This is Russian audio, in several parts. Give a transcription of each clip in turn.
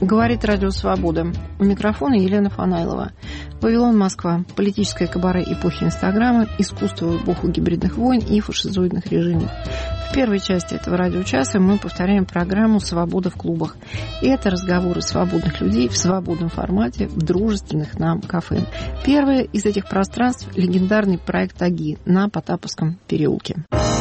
Говорит Радио Свобода. У микрофона Елена Фанайлова. Вавилон, Москва. Политическое кабаре эпохи Инстаграма, искусство в эпоху гибридных войн и фашизоидных режимов. В первой части этого радиочаса мы повторяем программу «Свобода в клубах». И это разговоры свободных людей в свободном формате в дружественных нам кафе. Первое из этих пространств – легендарный проект «Аги» на Потаповском переулке.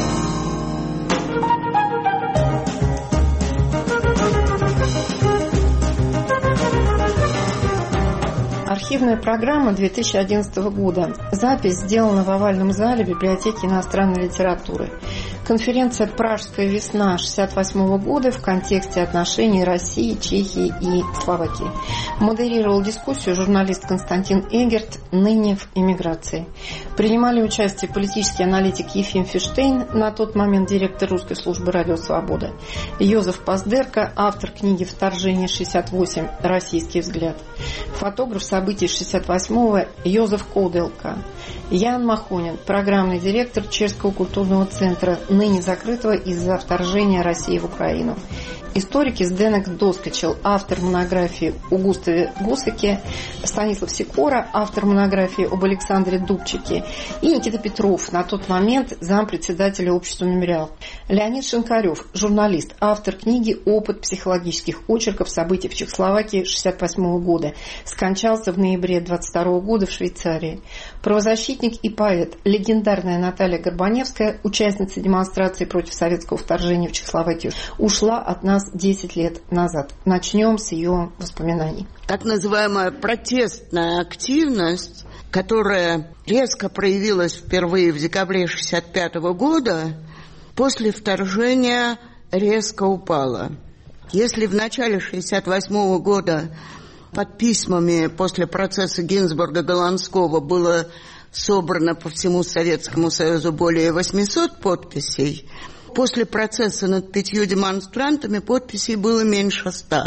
Архивная программа 2011 года. Запись сделана в овальном зале библиотеки иностранной литературы. Конференция «Пражская весна» 1968 года в контексте отношений России, Чехии и Словакии. Модерировал дискуссию журналист Константин Эгерт, ныне в эмиграции. Принимали участие политический аналитик Ефим Фиштейн, на тот момент директор русской службы «Радио Свобода», Йозеф Поздерка, автор книги «Вторжение 68. Российский взгляд», фотограф событий 68-го Йозеф Коуделка, Ян Махонин, программный директор Чешского культурного центра, ныне закрытого из-за вторжения России в Украину. Историки Сденек Доскачел, автор монографии о Густаве Гусаке, Станислав Сикора, автор монографии об Александре Дубчике, и Никита Петров, на тот момент зампредседателя общества «Мемориал». Леонид Шинкарев, журналист, автор книги «Опыт психологических очерков событий в Чехословакии 1968 года», скончался в ноябре 1922 года в Швейцарии. Правозащитник и поэт, легендарная Наталья Горбаневская, участница демонстрации против советского вторжения в Чехословакию, ушла от нас 10 лет назад. Начнем с ее воспоминаний. Так называемая протестная активность, которая резко проявилась впервые в декабре 1965 года, после вторжения резко упала. Если в начале 1968 года под письмами после процесса Гинзбурга-Голландского было собрано по всему Советскому Союзу более 800 подписей, после процесса над 5 демонстрантами подписей было меньше 100.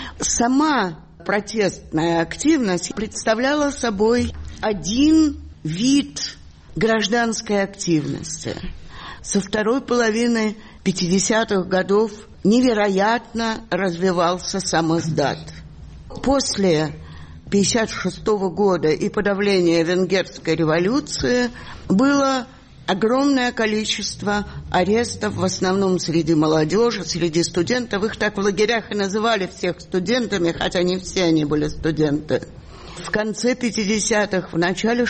Сама протестная активность представляла собой один вид гражданской активности. Со второй половины 50-х годов невероятно развивался самоздат. После 1956 года и подавления Венгерской революции было огромное количество арестов, в основном среди молодежи, среди студентов. Их так в лагерях и называли всех студентами, хотя не все они были студенты. В конце 50-х, в начале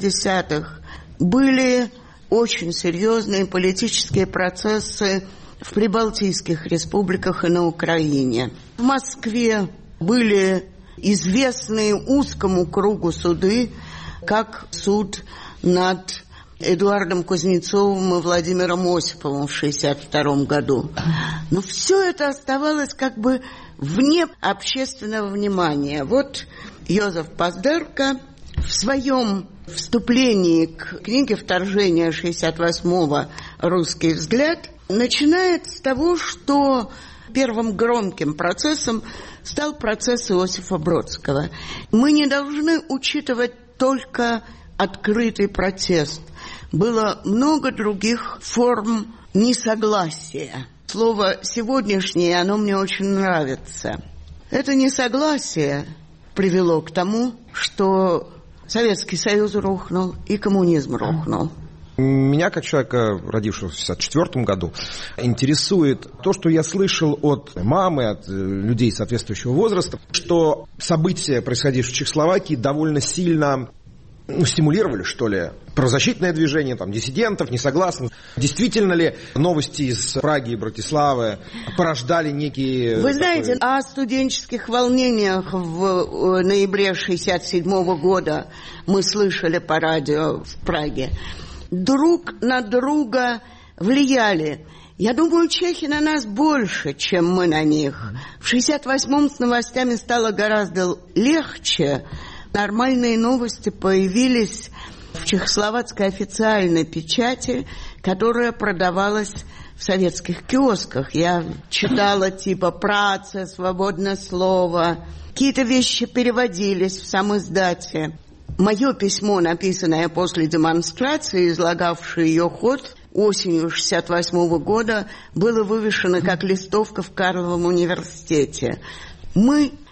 60-х были очень серьезные политические процессы в прибалтийских республиках и на Украине. В Москве были известные узкому кругу суды, как суд над Эдуардом Кузнецовым и Владимиром Осиповым в 1962 году. Но все это оставалось как бы вне общественного внимания. Вот Йозеф Поздерка в своем вступлении к книге «Вторжение 68-го. Русский взгляд» начинает с того, что первым громким процессом стал процесс Иосифа Бродского. Мы не должны учитывать только открытый протест. Было много других форм несогласия. Слово «сегодняшнее», оно мне очень нравится. Это несогласие привело к тому, что Советский Союз рухнул и коммунизм рухнул. Меня, как человека, родившегося в 1964 году, интересует то, что я слышал от мамы, от людей соответствующего возраста, что события, происходившие в Чехословакии, довольно сильно стимулировали, что ли, правозащитное движение, там, диссидентов, несогласных. Действительно ли новости из Праги и Братиславы порождали некие... Вы знаете, о студенческих волнениях в ноябре 1967 года мы слышали по радио в Праге. Друг на друга влияли. Я думаю, чехи на нас больше, чем мы на них. В 1968-м с новостями стало гораздо легче. Нормальные новости появились в чехословацкой официальной печати, которая продавалась в советских киосках. Я читала типа «Праца», «Свободное слово». Какие-то вещи переводились в самиздате. Мое письмо, написанное после демонстрации, излагавшее ее ход, осенью 1968 года, было вывешено как листовка в Карловом университете. Мы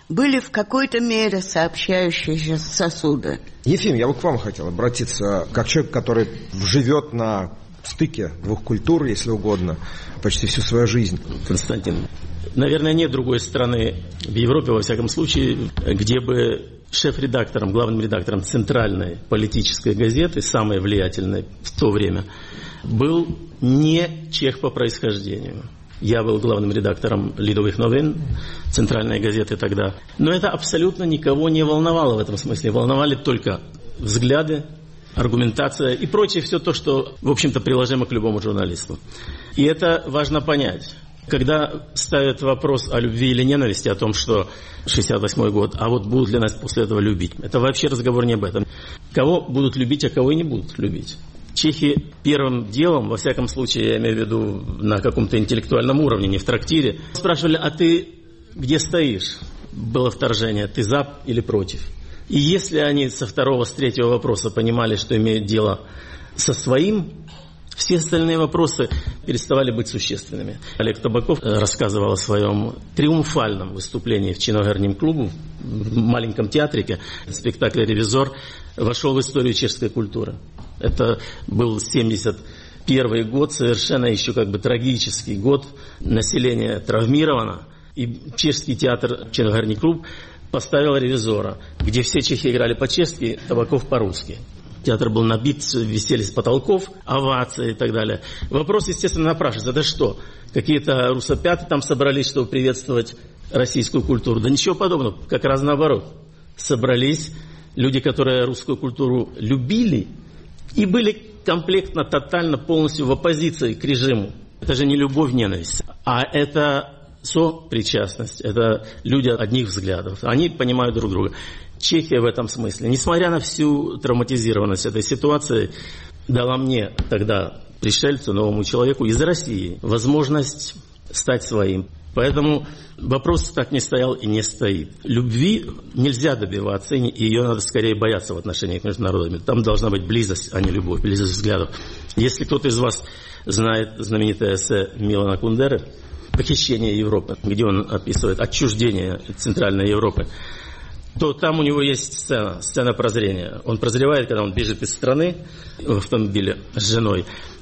были в какой-то мере сообщающиеся сосуды. Ефим, я вот к вам хотел обратиться, как человек, который живет на стыке двух культур, если угодно, почти всю свою жизнь. Константин, наверное, нет другой страны в Европе, во всяком случае, где бы шеф-редактором, главным редактором центральной политической газеты, самой влиятельной в то время, был не чех по происхождению. Я был главным редактором «Лидовых новин», центральной газеты тогда. Но это абсолютно никого не волновало в этом смысле. Волновали только взгляды, аргументация и прочее, все то, что, в общем-то, приложимо к любому журналисту. И это важно понять. Когда ставят вопрос о любви или ненависти, о том, что 68-й год, а вот будут ли нас после этого любить, это вообще разговор не об этом. Кого будут любить, а кого и не будут любить. Чехи первым делом, во всяком случае, я имею в виду на каком-то интеллектуальном уровне, не в трактире, спрашивали, а ты где стоишь? Было вторжение, ты за или против? И если они со второго, с третьего вопроса понимали, что имеют дело со своим, все остальные вопросы переставали быть существенными. Олег Табаков рассказывал о своем триумфальном выступлении в Чиногорнем клубе, в маленьком театрике. Спектакль «Ревизор» вошел в историю чешской культуры. Это был 71 год, совершенно еще как бы трагический год. Население травмировано. И чешский театр «Чиногорний клуб» поставил «Ревизора», где все чехи играли по-чешски, Табаков по-русски. Театр был набит, висели с потолков, овации и так далее. Вопрос, естественно, напрашивается. Да что, какие-то русопяты там собрались, чтобы приветствовать российскую культуру? Да ничего подобного, как раз наоборот. Собрались люди, которые русскую культуру любили и были комплектно, тотально, полностью в оппозиции к режиму. Это же не любовь, ненависть, а это сопричастность. Это люди одних взглядов. Они понимают друг друга. Чехия в этом смысле, несмотря на всю травматизированность этой ситуации, дала мне тогда, пришельцу, новому человеку из России, возможность стать своим. Поэтому вопрос так не стоял и не стоит. Любви нельзя добиваться, и ее надо скорее бояться в отношениях между народами. Там должна быть близость, а не любовь, близость взглядов. Если кто-то из вас знает знаменитое эссе Милана Кундеры «Похищение Европы», где он описывает отчуждение Центральной Европы, то там у него есть сцена прозрения. Он прозревает, когда он бежит из страны в автомобиле с женой,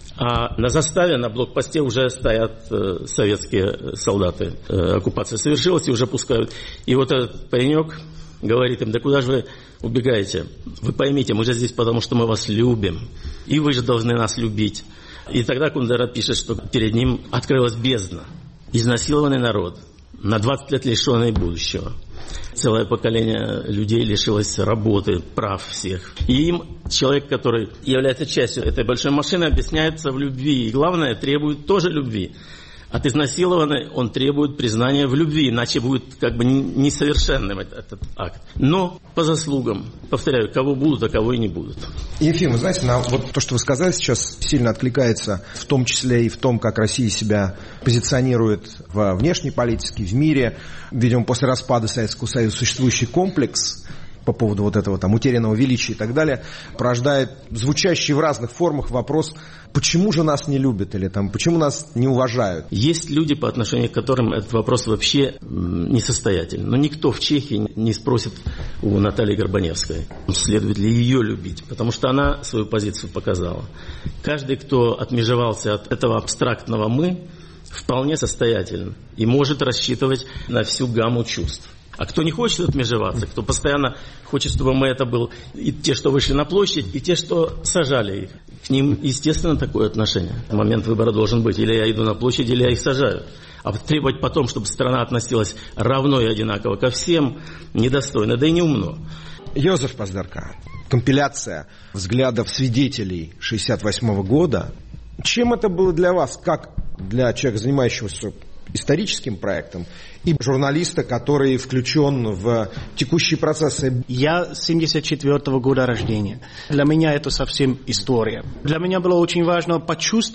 а на заставе, на блокпосте уже стоят советские солдаты. Оккупация совершилась и уже пускают. И вот этот паренек говорит им: да куда же вы убегаете? Вы поймите, мы же здесь потому, что мы вас любим, и вы же должны нас любить. И тогда Кундера пишет, что перед ним открылась бездна. Изнасилованный народ, на 20 лет лишенный будущего. Целое поколение людей лишилось работы, прав всех. И им человек, который является частью этой большой машины, объясняется в любви. И главное, требует тоже любви. От изнасилованной он требует признания в любви, иначе будет как бы несовершенным этот акт. Но по заслугам, повторяю, кого будут, а кого и не будут. Ефим, вы знаете, вот то, что вы сказали сейчас, сильно откликается в том числе и в том, как Россия себя позиционирует во внешней политике, в мире. Видимо, после распада Советского Союза существующий комплекс по поводу вот этого там утерянного величия и так далее, порождает звучащий в разных формах вопрос: почему же нас не любят или там, почему нас не уважают? Есть люди, по отношению к которым этот вопрос вообще несостоятельный. Но никто в Чехии не спросит у Натальи Горбаневской, следует ли ее любить, потому что она свою позицию показала. Каждый, кто отмежевался от этого абстрактного «мы», вполне состоятелен и может рассчитывать на всю гамму чувств. А кто не хочет отмежеваться, кто постоянно хочет, чтобы мы это был и те, что вышли на площадь, и те, что сажали их, к ним, естественно, такое отношение. Момент выбора должен быть. Или я иду на площадь, или я их сажаю. А требовать потом, чтобы страна относилась равно и одинаково ко всем, недостойно, да и неумно. Йозеф Паздарка. Компиляция взглядов свидетелей 1968 года. Чем это было для вас, как для человека, занимающегося историческим проектом, и журналиста, который включен в текущие процессы? Я 74-го года рождения. Для меня это совсем история. Для меня было очень важно почувствовать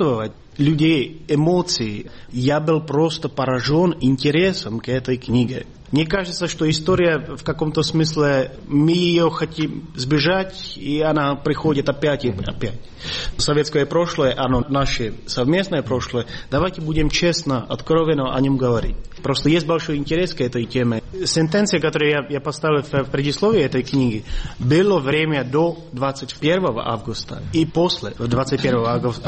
людей, эмоций. Я был просто поражен интересом к этой книге. Мне кажется, что история в каком-то смысле, мы ее хотим сбежать, и она приходит опять и опять. Советское прошлое, оно наше совместное прошлое. Давайте будем честно, откровенно о нем говорить. Просто есть большой интерес к этой теме. Сентенция, которую я поставил в предисловии этой книги, было время до 21 августа и после 21 августа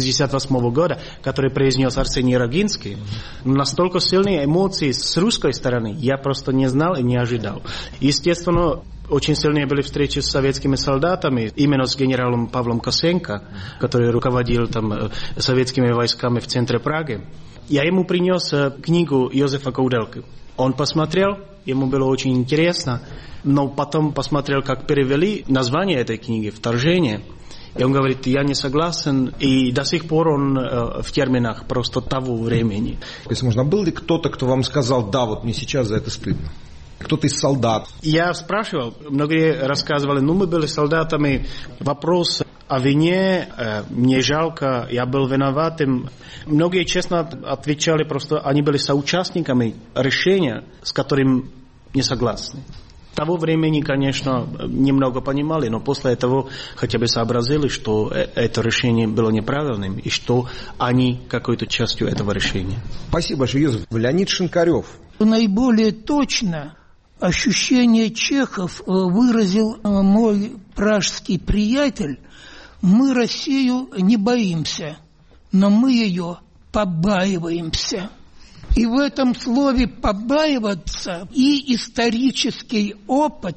1968 года, который произнес Арсений Рогинский. Настолько сильные эмоции с русской стороны я просто не знал и не ожидал. Естественно, очень сильные были встречи с советскими солдатами, именно с генералом Павлом Косенко, который руководил там советскими войсками в центре Праги. Я ему принес книгу Йозефа Кoudelky. Он посмотрел, ему было очень интересно, но потом посмотрел, как перевели название этой книги «Вторжение». И он говорит, я не согласен, и до сих пор он в терминах просто того времени. Если можно, был ли кто-то, кто вам сказал, да, вот мне сейчас за это стыдно? Кто-то из солдат? Я спрашивал, многие рассказывали, мы были солдатами, вопрос о вине, мне жалко, я был виноватым. Многие честно отвечали, просто они были соучастниками решения, с которым не согласны. Того времени, конечно, немного понимали, но после этого хотя бы сообразили, что это решение было неправильным, и что они какой-то частью этого решения. Спасибо большое, Йозеф. Леонид Шинкарев. Наиболее точно ощущение чехов выразил мой пражский приятель. Мы Россию не боимся, но мы ее побаиваемся. И в этом слове «побаиваться» и исторический опыт,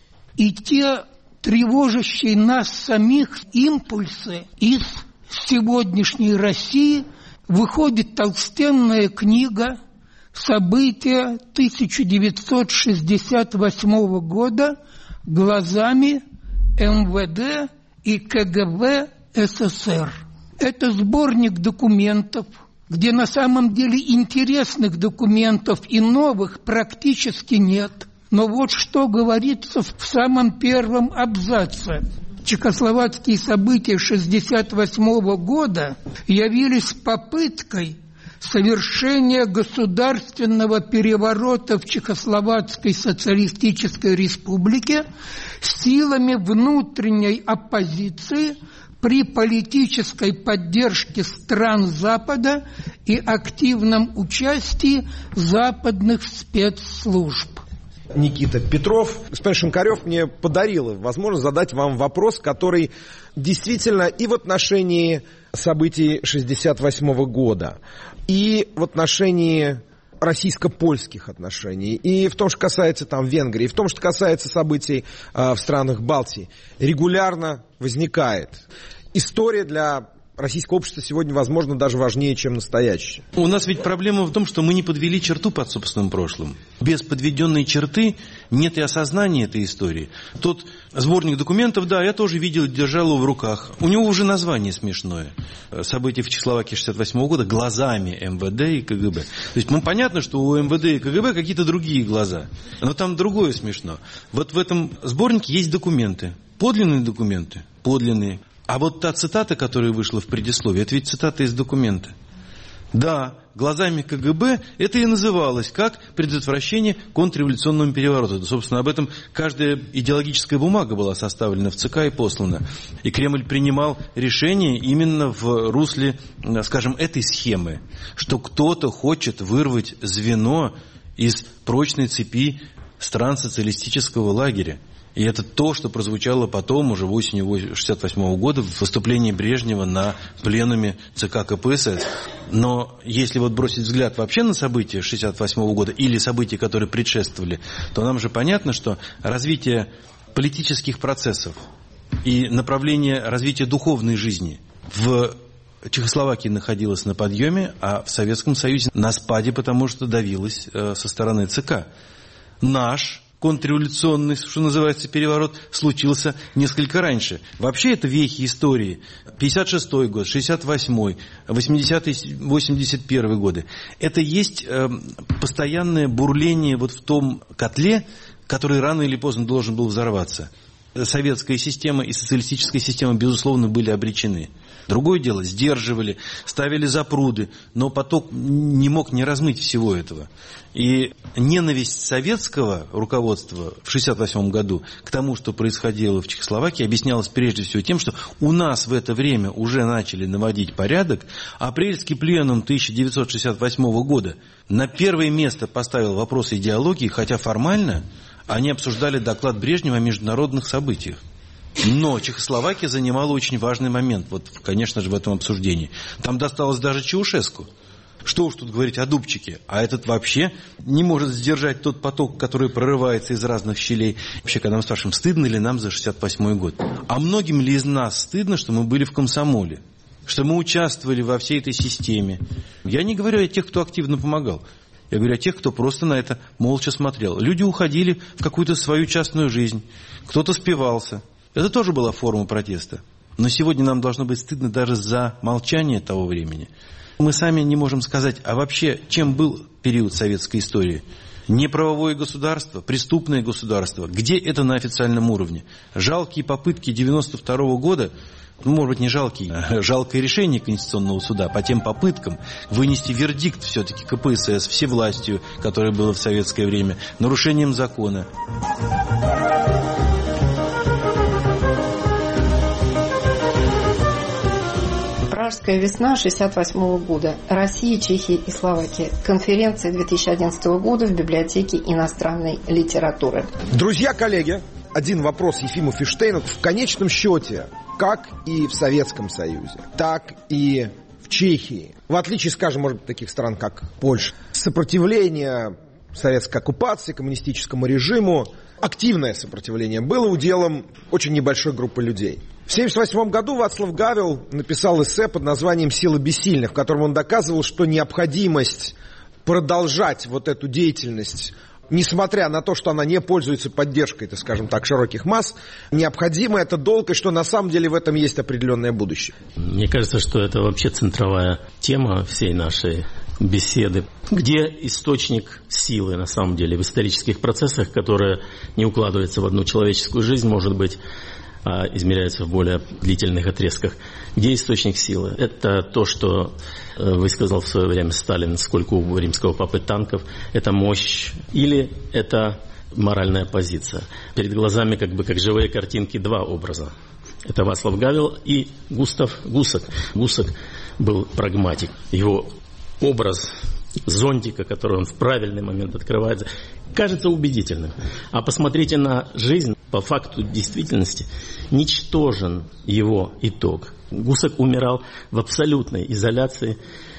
и те тревожащие нас самих импульсы из сегодняшней России, выходит толстенная книга «События 1968 года глазами МВД и КГБ СССР». Это сборник документов, где на самом деле интересных документов и новых практически нет. Но вот что говорится в самом первом абзаце. Чехословацкие события 1968 года явились попыткой совершения государственного переворота в Чехословацкой социалистической республике силами внутренней оппозиции при политической поддержке стран Запада и активном участии западных спецслужб. Никита Петров. Господин Шинкарев мне подарил возможность задать вам вопрос, который действительно и в отношении событий 1968 года, и в отношении российско-польских отношений, и в том, что касается там Венгрии, и в том, что касается событий в странах Балтии, регулярно возникает. История для российского общества сегодня, возможно, даже важнее, чем настоящее. У нас ведь проблема в том, что мы не подвели черту под собственным прошлым. Без подведенной черты нет и осознания этой истории. Тот сборник документов, да, я тоже видел, держал его в руках. У него уже название смешное. События в Чехословакии 1968 года глазами МВД и КГБ. То есть, понятно, что у МВД и КГБ какие-то другие глаза. Но там другое смешно. Вот в этом сборнике есть документы. Подлинные документы. Подлинные. А вот та цитата, которая вышла в предисловии, это ведь цитата из документа. Да, глазами КГБ это и называлось как предотвращение контрреволюционного переворота. Да, собственно, об этом каждая идеологическая бумага была составлена в ЦК и послана. И Кремль принимал решение именно в русле, скажем, этой схемы, что кто-то хочет вырвать звено из прочной цепи стран социалистического лагеря. И это то, что прозвучало потом, уже осенью 1968 года, в выступлении Брежнева на пленуме ЦК КПСС. Но если вот бросить взгляд вообще на события 1968 года или события, которые предшествовали, то нам же понятно, что развитие политических процессов и направление развития духовной жизни в Чехословакии находилось на подъеме, а в Советском Союзе на спаде, потому что давилось со стороны ЦК. Наш контрреволюционный, что называется, переворот случился несколько раньше. Вообще это вехи истории. 56-й год, 68-й, 80-й, 81-й годы. Это есть постоянное бурление вот в том котле, который рано или поздно должен был взорваться. Советская система и социалистическая система, безусловно, были обречены. Другое дело, сдерживали, ставили запруды, но поток не мог не размыть всего этого. И ненависть советского руководства в 1968 году к тому, что происходило в Чехословакии, объяснялась прежде всего тем, что у нас в это время уже начали наводить порядок. Апрельский пленум 1968 года на первое место поставил вопрос идеологии, хотя формально они обсуждали доклад Брежнева о международных событиях. Но Чехословакия занимала очень важный момент, вот, конечно же, в этом обсуждении. Там досталось даже Чаушеску. Что уж тут говорить о Дубчике, а этот вообще не может сдержать тот поток, который прорывается из разных щелей. Вообще, когда мы спрашиваем, стыдно ли нам за 1968 год? А многим ли из нас стыдно, что мы были в комсомоле? Что мы участвовали во всей этой системе? Я не говорю о тех, кто активно помогал. Я говорю о тех, кто просто на это молча смотрел. Люди уходили в какую-то свою частную жизнь. Кто-то спивался. Это тоже была форма протеста. Но сегодня нам должно быть стыдно даже за молчание того времени. Мы сами не можем сказать, а вообще, чем был период советской истории? Неправовое государство, преступное государство. Где это на официальном уровне? Жалкие попытки 1992 года, может быть, не жалкие, а жалкое решение Конституционного суда по тем попыткам вынести вердикт все-таки КПСС всевластью, которое было в советское время, нарушением закона. Пражская весна 1968 года. Россия, Чехия и Словакия. Конференция 2011 года в библиотеке иностранной литературы. Друзья, коллеги, один вопрос Ефиму Фиштейну. В конечном счете, как и в Советском Союзе, так и в Чехии, в отличие, скажем, может быть, таких стран, как Польша, сопротивление советской оккупации, коммунистическому режиму, активное сопротивление было уделом очень небольшой группы людей. В 1978 году Вацлав Гавел написал эссе под названием «Сила бессильных», в котором он доказывал, что необходимость продолжать вот эту деятельность, несмотря на то, что она не пользуется поддержкой, так скажем так, широких масс, необходимо, это долг, и что на самом деле в этом есть определенное будущее. Мне кажется, что это вообще центровая тема всей нашей беседы. Где источник силы, на самом деле, в исторических процессах, которые не укладываются в одну человеческую жизнь, может быть, а измеряется в более длительных отрезках. Где источник силы? Это то, что высказал в свое время Сталин, сколько у римского папы танков. Это мощь или это моральная позиция. Перед глазами как живые картинки два образа. Это Вацлав Гавел и Густав Гусак. Гусак был прагматик. Его образ зонтика, который он в правильный момент открывает, кажется убедительным. А посмотрите на жизнь. По факту действительности ничтожен его итог. Гусак умирал в абсолютной изоляции,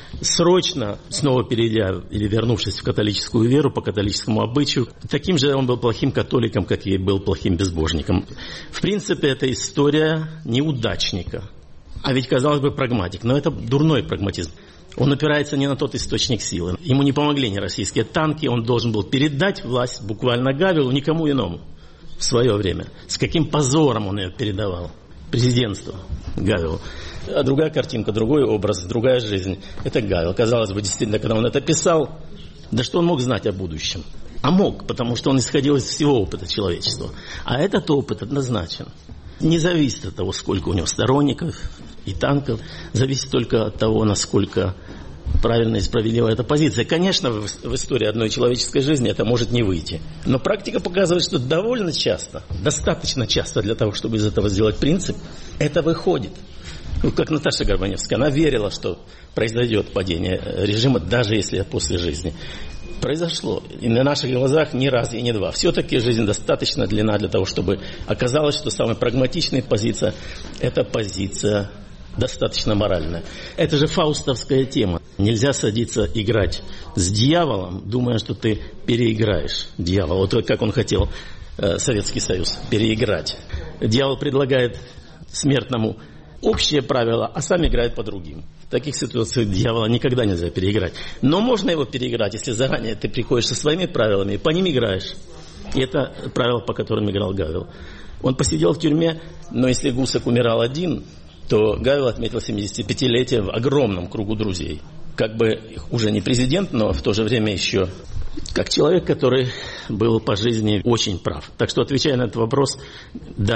срочно снова перейдя или вернувшись в католическую веру, по католическому обычаю. Таким же он был плохим католиком, как и был плохим безбожником. В принципе, это история неудачника. А ведь, казалось бы, прагматик. Но это дурной прагматизм. Он опирается не на тот источник силы. Ему не помогли ни российские танки. Он должен был передать власть буквально Гавелу, никому иному. В свое время. С каким позором он ее передавал. Президентство Гавелу. А другая картинка, другой образ, другая жизнь. Это Гавел. Казалось бы, действительно, когда он это писал, да что он мог знать о будущем? А мог, потому что он исходил из всего опыта человечества. А этот опыт однозначен. Не зависит от того, сколько у него сторонников и танков. Зависит только от того, насколько правильная и справедливая эта позиция. Конечно, в истории одной человеческой жизни это может не выйти. Но практика показывает, что довольно часто, достаточно часто для того, чтобы из этого сделать принцип, это выходит. Как Наташа Горбаневская, она верила, что произойдет падение режима, даже если после жизни. Произошло. И на наших глазах ни раз и ни два. Все-таки жизнь достаточно длинна для того, чтобы оказалось, что самая прагматичная позиция – это позиция достаточно моральная. Это же фаустовская тема. Нельзя садиться играть с дьяволом, думая, что ты переиграешь дьявола. Вот как он хотел Советский Союз переиграть. Дьявол предлагает смертному общее правило, а сам играет по другим. В таких ситуациях дьявола никогда нельзя переиграть. Но можно его переиграть, если заранее ты приходишь со своими правилами и по ним играешь. И это правило, по которым играл Гавел. Он посидел в тюрьме, но если Гусак умирал один, то Гавел отметил 75-летие в огромном кругу друзей. Как бы уже не президент, но в то же время еще как человек, который был по жизни очень прав. Так что, отвечая на этот вопрос, да,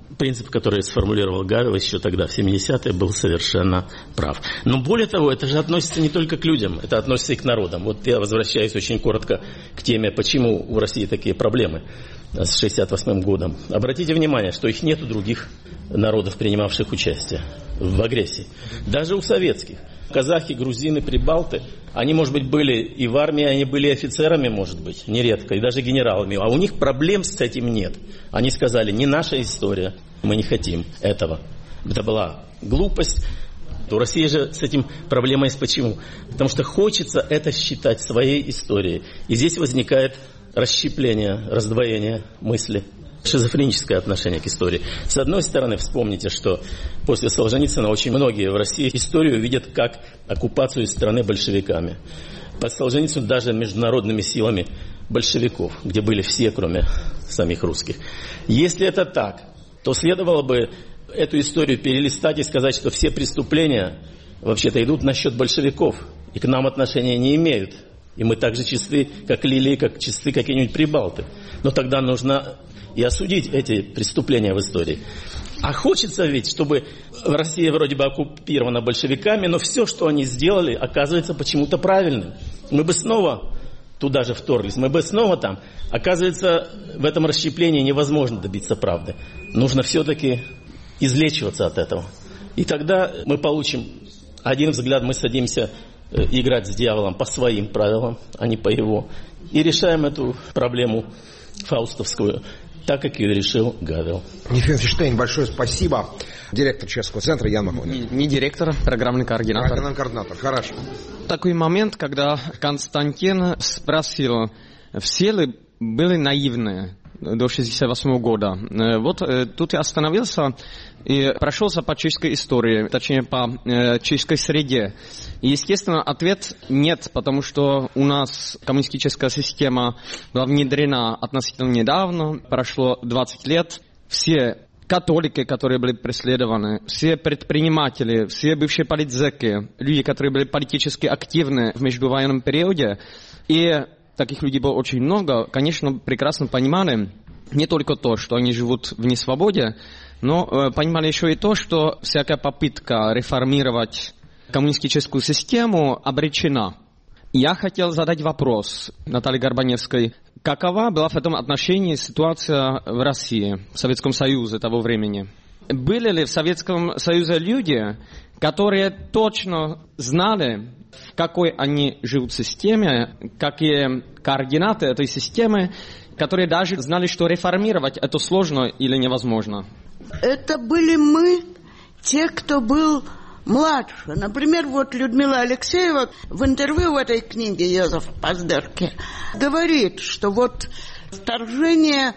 принцип, который сформулировал Гавел еще тогда, в 70-е, был совершенно прав. Но более того, это же относится не только к людям, это относится и к народам. Вот я возвращаюсь очень коротко к теме, почему в России такие проблемы с 68 годом. Обратите внимание, что их нет у других народов, принимавших участие в агрессии. Даже у советских. Казахи, грузины, прибалты, они, может быть, были и в армии, они были офицерами, может быть, нередко, и даже генералами. А у них проблем с этим нет. Они сказали, не наша история, мы не хотим этого. Это была глупость. У России же с этим проблема есть почему? Потому что хочется это считать своей историей. И здесь возникает расщепление, раздвоение мысли. Шизофреническое отношение к истории. С одной стороны, вспомните, что после Солженицына очень многие в России историю видят как оккупацию страны большевиками. Под Солженицыным даже международными силами большевиков, где были все, кроме самих русских. Если это так, то следовало бы эту историю перелистать и сказать, что все преступления вообще-то идут на счет большевиков и к нам отношения не имеют. И мы так же чисты, как лилии, как чисты какие-нибудь прибалты. Но тогда нужно и осудить эти преступления в истории. А хочется ведь, чтобы Россия вроде бы оккупирована большевиками, но все, что они сделали, оказывается почему-то правильным. Мы бы снова туда же вторглись, мы бы снова там. Оказывается, в этом расщеплении невозможно добиться правды. Нужно все-таки излечиваться от этого. И тогда мы получим один взгляд, мы садимся играть с дьяволом по своим правилам, а не по его. И решаем эту проблему фаустовскую, так, как ее решил Гавел. Ефим Финштейн, большое спасибо. Директор Чешского центра Ян Махонин. Не директор, программный координатор. Программный координатор, хорошо. Такой момент, когда Константин спросил, все ли были наивны до 68 года. Вот тут я остановился и прошелся по чешской истории, точнее по чешской среде. И, естественно, ответ нет, потому что у нас коммунистическая система была внедрена относительно недавно, прошло 20 лет. Все католики, которые были преследованы, все предприниматели, все бывшие политзеки, люди, которые были политически активны в междувоенном периоде, и таких людей было очень много, конечно, прекрасно понимали не только то, что они живут в несвободе, но понимали еще и то, что всякая попытка реформировать коммунистическую систему обречена. Я хотел задать вопрос Наталье Горбаневской. Какова была в этом отношении ситуация в России, в Советском Союзе того времени? Были ли в Советском Союзе люди, которые точно знали, в какой они живут системе, какие координаты этой системы, которые даже знали, что реформировать это сложно или невозможно? Это были мы, те, кто был младше. Например, вот Людмила Алексеева в интервью в этой книге Йозефа Поздерки говорит, что вот вторжение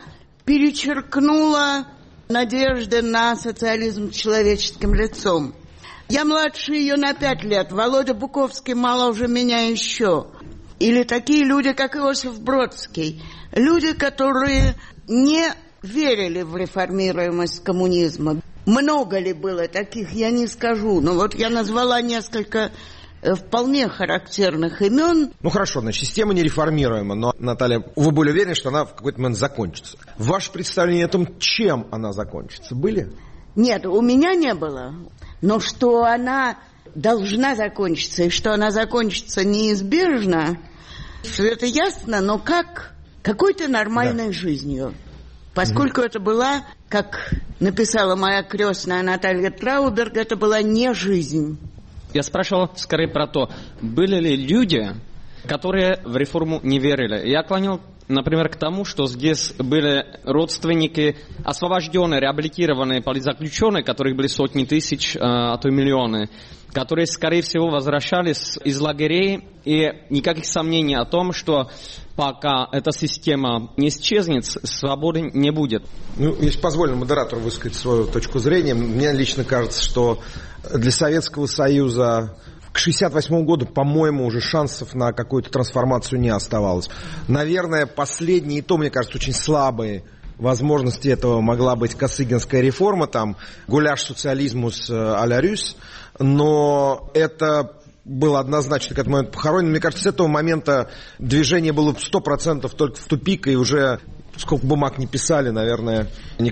перечеркнуло надежды на социализм человеческим лицом. Я младше ее на 5 лет, Володя Буковский моложе меня еще. Или такие люди, как Иосиф Бродский. Люди, которые не верили в реформируемость коммунизма. Много ли было таких, я не скажу. Но вот я назвала несколько вполне характерных имен. Ну хорошо, значит, система нереформируема, но, Наталья, вы были уверены, что она в какой-то момент закончится. Ваше представление о том, чем она закончится, были? Нет, у меня не было. Но что она должна закончиться, и что она закончится неизбежно, все это ясно, но как? Какой-то нормальной жизнью. Поскольку это была, как написала моя крестная Наталья Трауберг, это была не жизнь. Я спрашивал скорее про то, были ли люди, которые в реформу не верили. Я клонил, например, к тому, что здесь были родственники освобожденные, реабилитированные политзаключенные, которых были сотни тысяч, а то и миллионы, которые, скорее всего, возвращались из лагерей, и никаких сомнений о том, что пока эта система не исчезнет, свободы не будет. Ну, если позволено модератору высказать свою точку зрения, мне лично кажется, что для Советского Союза к 1968 году, по-моему, уже шансов на какую-то трансформацию не оставалось. Наверное, последние, и то, мне кажется, очень слабые возможности этого могла быть Косыгинская реформа, там, гуляш социализмус а-ля Рюс, но это было однозначно к этому моменту похоронено. Мне кажется, с этого момента движение было 100% только в тупик, и уже сколько бумаг не писали, наверное, никак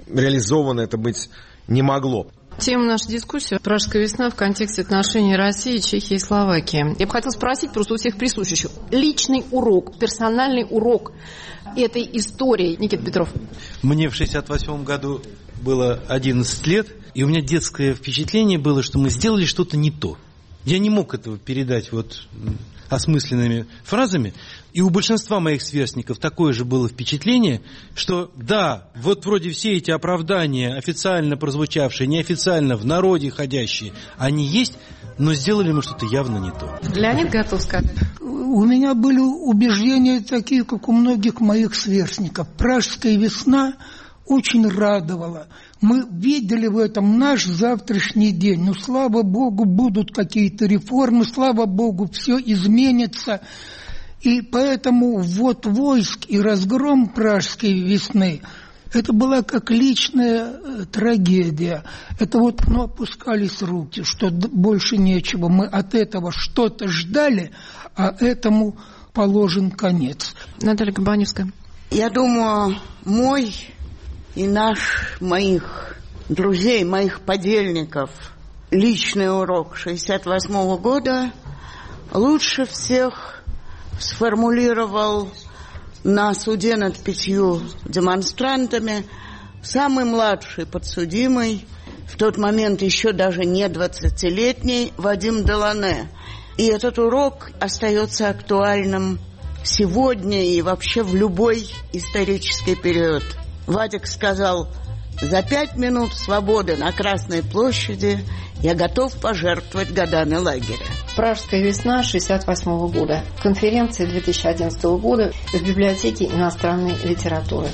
реализовано это быть не могло. Тема нашей дискуссии – «Пражская весна» в контексте отношений России, Чехии и Словакии. Я бы хотела спросить просто у всех присутствующих. Личный урок, персональный урок этой истории. Никита Петров. Мне в 1968 году было 11 лет, и у меня детское впечатление было, что мы сделали что-то не то. Я не мог этого передать осмысленными фразами. И у большинства моих сверстников такое же было впечатление, что да, вот вроде все эти оправдания, официально прозвучавшие, неофициально, в народе ходящие, они есть, но сделали мы что-то явно не то. Леонид готов сказать. У меня были убеждения такие, как у многих моих сверстников. Пражская весна очень радовала. Мы видели в этом наш завтрашний день. Ну, слава Богу, будут какие-то реформы, слава Богу, все изменится. И поэтому ввод войск и разгром Пражской весны – это была как личная трагедия. Это опускались руки, что больше нечего. Мы от этого что-то ждали, а этому положен конец. Наталья Кабаневская. Я думаю, мой и моих друзей, моих подельников личный урок 1968 года лучше всех сформулировал на суде над 5 демонстрантами самый младший подсудимый, в тот момент еще даже не 20-летний, Вадим Делане. И этот урок остается актуальным сегодня и вообще в любой исторический период. Вадик сказал: за 5 минут свободы на Красной площади я готов пожертвовать годами лагеря. Пражская весна 1968 года. Конференция 2011 года в библиотеке иностранной литературы.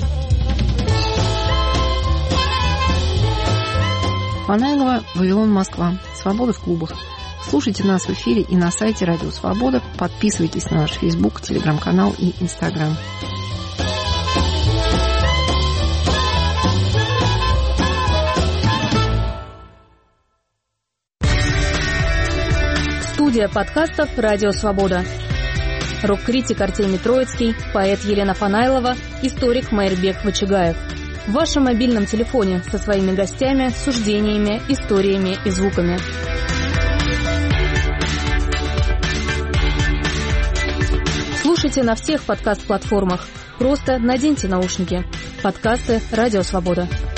Фанайлова, Вавилон, Москва. Свобода в клубах. Слушайте нас в эфире и на сайте Радио Свобода. Подписывайтесь на наш Facebook, Телеграм-канал и Инстаграм. Студия подкастов «Радио Свобода». Рок-критик Артемий Троицкий, поэт Елена Фанайлова, историк Майрбек Вачигаев. В вашем мобильном телефоне со своими гостями, суждениями, историями и звуками. Слушайте на всех подкаст-платформах. Просто наденьте наушники. Подкасты «Радио Свобода».